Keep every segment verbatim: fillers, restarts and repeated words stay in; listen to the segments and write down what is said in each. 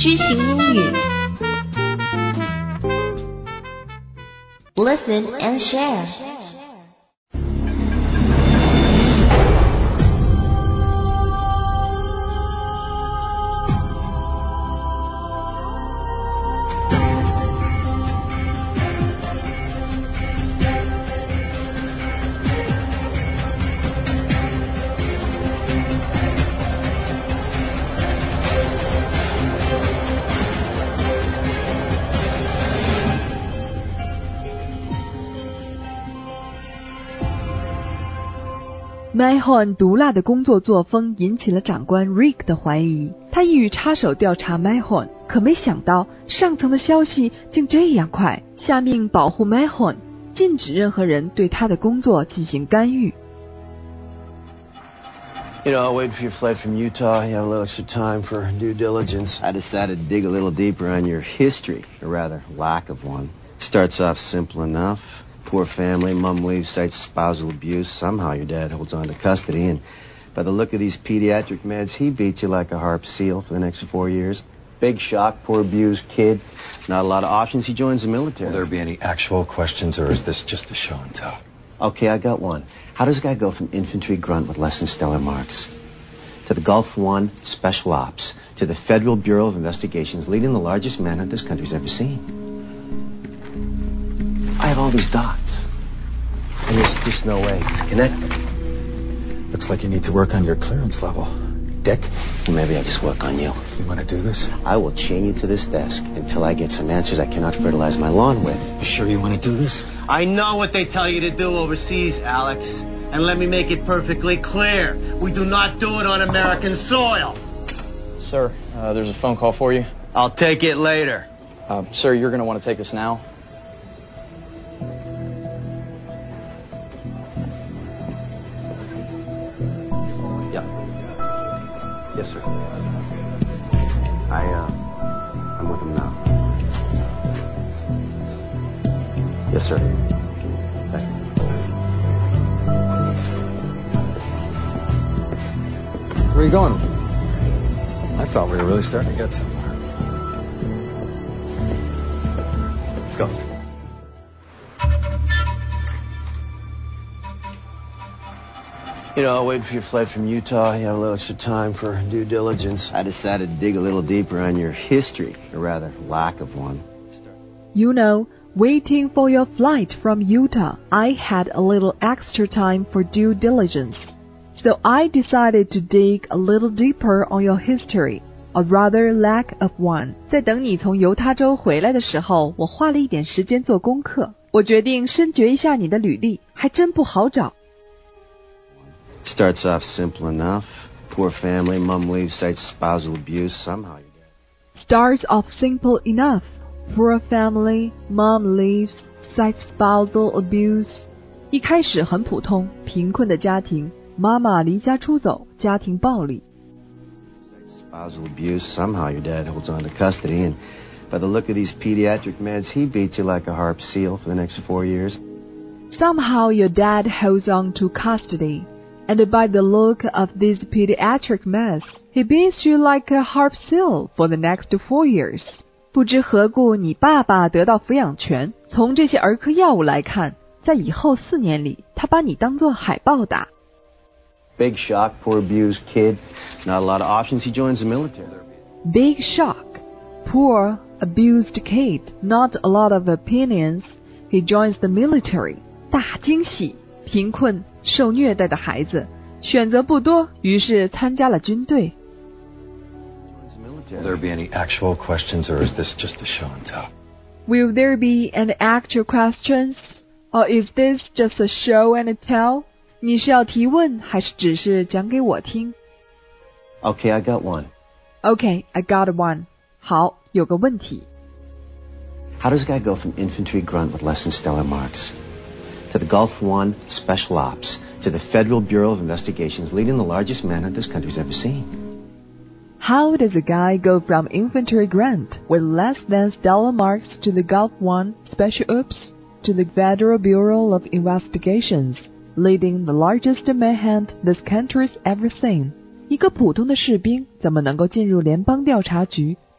知行英语 Listen and share Mahon 毒辣的工作作风引起了长官 Rick 的怀疑，他意欲插手调查 Mahon， 可没想到上层的消息竟这样快，下命保护 Mahon， 禁止任何人对他的工作进行干预。 You know, waiting for your flight from Utah, you have a little extra time for due diligence. I decided to dig a little deeper on your history, or rather, lack of one. Starts off simple enough. Poor family, mom leaves, cites spousal abuse. Somehow your dad holds on to custody, and by the look of these pediatric meds, he beats you like a harp seal for the next four years. Big shock, poor abused kid. Not a lot of options. He joins the military. Will there be any actual questions, or is this just a show and tell? Okay, I got one. How does a guy go from infantry grunt with less than stellar marks to the Gulf One Special Ops to the Federal Bureau of Investigations leading the largest manhunt this country's ever seen? I have all these dots, and there's just no way to connect them. Looks like you need to work on your clearance level. Dick? Well, maybe I just work on you. You want to do this? I will chain you to this desk until I get some answers I cannot fertilize my lawn with. You sure you want to do this? I know what they tell you to do overseas, Alex. And let me make it perfectly clear. We do not do it on American soil. Sir, uh, there's a phone call for you. I'll take it later. Uh, sir, you're going to want to take this now. Yes, sir. I, uh, I'm with him now. Yes, sir. Thank you. Where are you going? I thought we were really starting to get somewhere. Let's go. You know, waiting for your flight from Utah, you have a little extra time for due diligence. I decided to dig a little deeper on your history, or rather, lack of one. You know, waiting for your flight from Utah, I had a little extra time for due diligence. So I decided to dig a little deeper on your history, or rather, lack of one. 在等你从犹他州回来的时候，我花了一点时间做功课。我决定深掘一下你的履历，还真不好找。 Starts off simple enough. Poor family, mom leaves, cites spousal abuse. Somehow your dad. Starts off simple enough. Poor family, mom leaves, cites spousal abuse. 一开始很普通，贫困的家庭，妈妈离家出走，家庭暴力。 Spousal abuse. Somehow your dad holds on to custody, and by the look of these pediatric meds, he beats you like a harp seal for the next four years. Somehow your dad holds on to custody. And by the look of this pediatric mess, he beats you like a harp seal for the next four years. 不知何故你爸爸得到抚养权，从这些儿科药物来看，在以后四年里，他把你当作海豹打。 Big shock, poor abused kid. Not a lot of options. He joins the military. Big shock, poor abused kid. Not a lot of opinions. He joins the military. 大惊喜，贫困受虐待的孩子，选择不多，于是参加了军队。 Will there be any actual questions, or is this just a show and tell? Will there be any actual questions, or is this just a show and tell? 你是要提问，还是只是讲给我听 Okay, I got one. Okay, I got one. 好，有个问题。 How does a guy go from infantry grunt with less than stellar marks to the Gulf One Special Ops to the Federal Bureau of Investigations leading the largest manhunt this country's ever seen? How does a guy go from infantry grunt with less than stellar marks to the Gulf One Special Ops to the Federal Bureau of Investigations, leading the largest manhunt this country's ever seen? 一个普通的士兵怎么能够进入联邦调查局，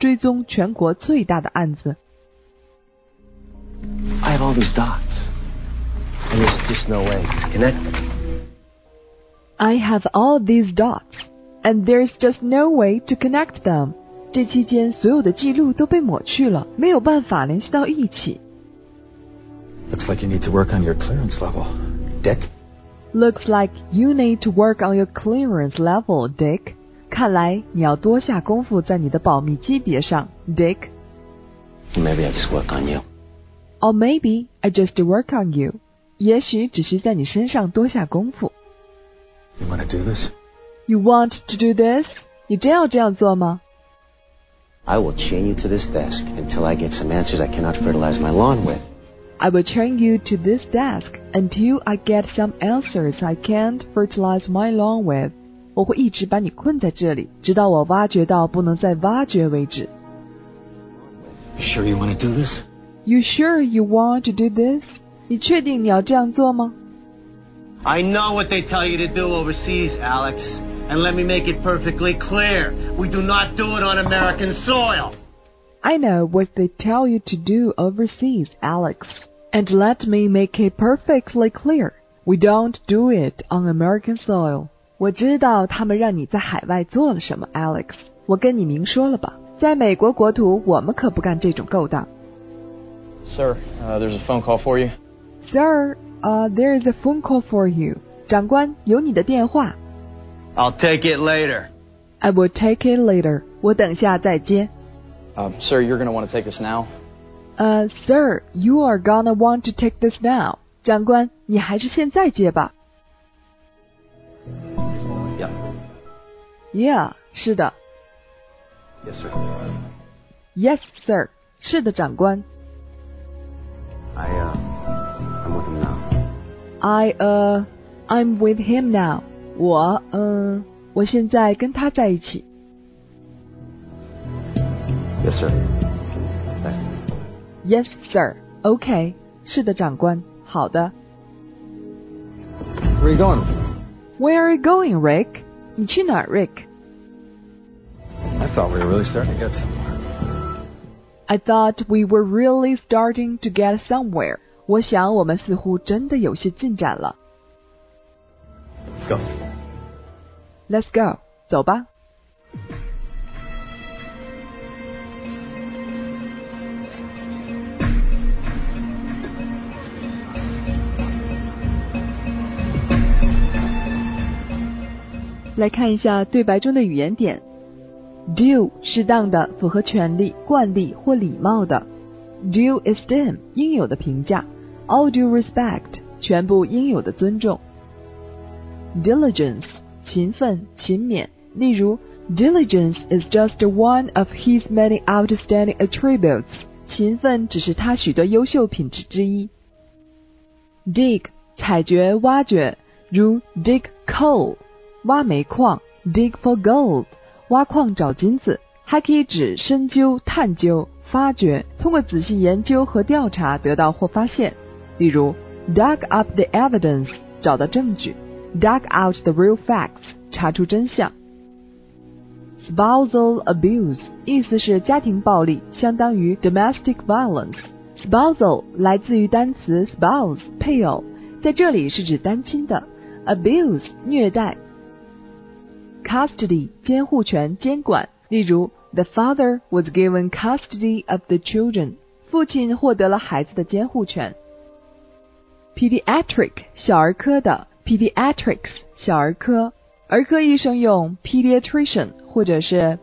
追踪全国最大的案子。 I have all these dots, and there's just no way to connect them. I have all these dots, and there's just no way to connect them. 这期间所有的记录都被抹去了，没有办法联系到一起。 Looks like you need to work on your clearance level, Dick. Looks like you need to work on your clearance level, Dick. 看来你要多下功夫在你的保密级别上 ，Dick. Maybe I just work on you. Or maybe I just work on you. 也许只是在你身上多下功夫。 You want to do this? You want to do this? 你真要这样做吗？ I will chain you to this desk until I get some answers I cannot fertilize my lawn with. I will chain you to this desk until I get some answers I can't fertilize my lawn with. 我会一直把你困在这里，直到我挖掘到不能再挖掘为止。 You sure you want to do this? You sure you want to do this? 你确定你要这样做吗？ I know what they tell you to do overseas, Alex. And let me make it perfectly clear. We do not do it on American soil. I know what they tell you to do overseas, Alex. And let me make it perfectly clear. We don't do it on American soil. 我知道他们让你在海外做了什么 ，Alex。我跟你明说了吧，在美国国土，我们可不干这种勾当。 Sir, uh, there's a phone call for you. Sir, uh, there is a phone call for you. 长官，有你的电话。 I'll take it later. I will take it later. 我等下再接。 Uh, sir, you're going to want to take this now. Uh, sir, you are gonna want to take this now. 长官，你还是现在接吧。 Yeah. Yeah, 是的。 Yes, sir. Yes, sir. 是的，长官。 I, uh, I'm with him now. I, uh, I'm with him now. 我，嗯、呃，我现在跟他在一起。 Yes, sir. Thank you. Yes, sir. Okay. 是的，长官。好的。 Where are you going? Where are you going, Rick? 你去哪儿 Rick? I thought we were really starting to get somewhere. I thought we were really starting to get somewhere. 我想我们似乎真的有些进展了。 Let's go. Let's go. 走吧。来看一下对白中的语言点。Due 适当的，符合权利、惯例或礼貌的。Due esteem 应有的评价。All due respect 全部应有的尊重。Diligence 勤奋、勤勉。例如 Diligence is just one of his many outstanding attributes. 勤奋只是他许多优秀品质之一。Dig 采掘、挖掘，如 dig coal 挖煤矿 dig for gold 挖矿找金子，还可以指深究、探究、发掘，通过仔细研究和调查得到或发现。例如 dug up the evidence 找到证据， dug out the real facts 查出真相。Spousal abuse 意思是家庭暴力，相当于 domestic violence。 Spousal 来自于单词 spouse 配偶，在这里是指单亲的， abuse 虐待。Custody 监护权、监管，例如 The father was given custody of the children 父亲获得了孩子的监护权。Pediatric 小儿科的 Pediatrics 小儿科，儿科医生用 pediatrician 或者是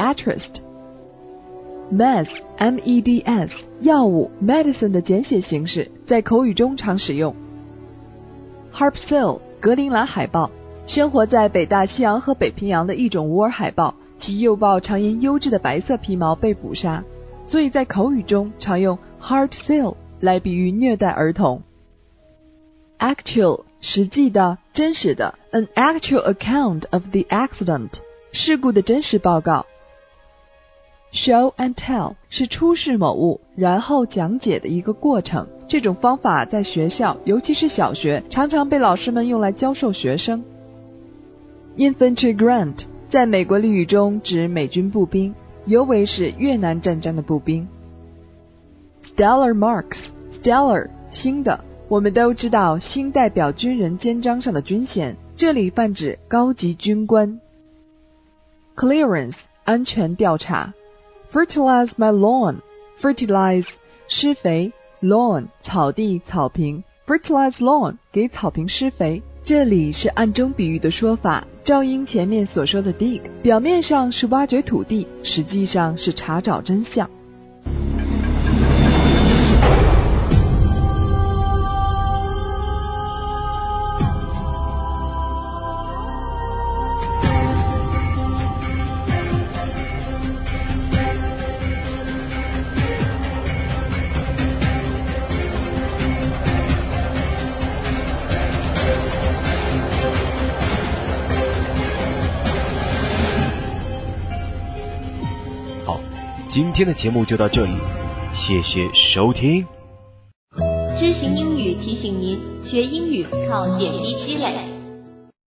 pediatrist。Meds M E D S 药物 medicine 的简写形式，在口语中常使用。Harpsil 格陵兰海豹，生活在北大西洋和北平洋的一种无耳海豹，其幼豹常因优质的白色皮毛被捕杀，所以在口语中常用 hard seal 来比喻虐待儿童。Actual 实际的、真实的 an actual account of the accident 事故的真实报告。Show and tell 是出示某物然后讲解的一个过程，这种方法在学校，尤其是小学，常常被老师们用来教授学生。Infantry grant 在美国俚语中指美军步兵。 尤为是越南战争的步兵。Stellar marks, stellar 星的，我们都知道星代表军人肩章上的军衔，这里泛指高级军官。Clearance 安全调查。Fertilize my lawn, fertilize 施肥 lawn 草地草坪 fertilize lawn 给草坪施肥，这里是暗中比喻的说法，照应前面所说的 dig， 表面上是挖掘土地，实际上是查找真相。 今天的节目就到这里，谢谢收听。 知行英语提醒您，学英语靠点滴积累。